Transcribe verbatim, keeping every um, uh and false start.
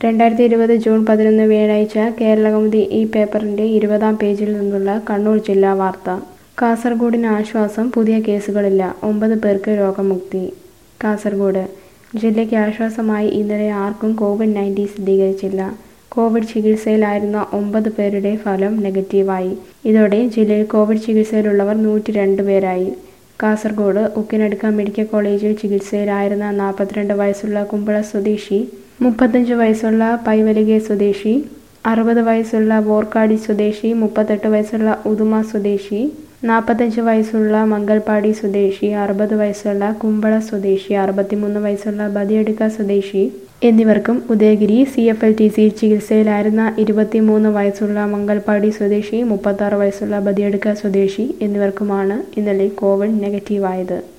രണ്ടായിരത്തി ഇരുപത് ജൂൺ പതിനൊന്ന് വ്യാഴാഴ്ച കേരളകൗമുദി ഈ പേപ്പറിന്റെ ഇരുപതാം പേജിൽ നിന്നുള്ള കണ്ണൂർ ജില്ലാ വാർത്ത. കാസർഗോഡിന് ആശ്വാസം, പുതിയ കേസുകളില്ല, ഒമ്പത് പേർക്ക് രോഗമുക്തി. കാസർഗോഡ് ജില്ലയ്ക്ക് ആശ്വാസമായി. ഇന്നലെ ആർക്കും കോവിഡ് നയൻറ്റീൻ സ്ഥിരീകരിച്ചില്ല. കോവിഡ് ചികിത്സയിലായിരുന്ന ഒമ്പത് പേരുടെ ഫലം നെഗറ്റീവായി. ഇതോടെ ജില്ലയിൽ കോവിഡ് ചികിത്സയിലുള്ളവർ നൂറ്റി രണ്ട് പേരായി. കാസർഗോഡ് ഉക്കിനടുക്ക മെഡിക്കൽ കോളേജിൽ ചികിത്സയിലായിരുന്ന നാൽപ്പത്തിരണ്ട് വയസ്സുള്ള കുമ്പള സ്വദേശി, മുപ്പത്തഞ്ച് വയസ്സുള്ള പൈവലികെ സ്വദേശി, അറുപത് വയസ്സുള്ള ബോർക്കാടി സ്വദേശി, മുപ്പത്തെട്ട് വയസ്സുള്ള ഉദുമ സ്വദേശി, നാൽപ്പത്തഞ്ച് വയസ്സുള്ള മംഗൽപാടി സ്വദേശി, അറുപത് വയസ്സുള്ള കുമ്പള സ്വദേശി, അറുപത്തിമൂന്ന് വയസ്സുള്ള ബദിയടുക്ക സ്വദേശി എന്നിവർക്കും Udayagiri C F L T സിയിൽ ചികിത്സയിലായിരുന്ന ഇരുപത്തിമൂന്ന് വയസ്സുള്ള മംഗൽപാടി സ്വദേശി, മുപ്പത്താറ് വയസ്സുള്ള ബദിയടുക്ക സ്വദേശി എന്നിവർക്കുമാണ് ഇന്നലെ കോവിഡ് നെഗറ്റീവായത്.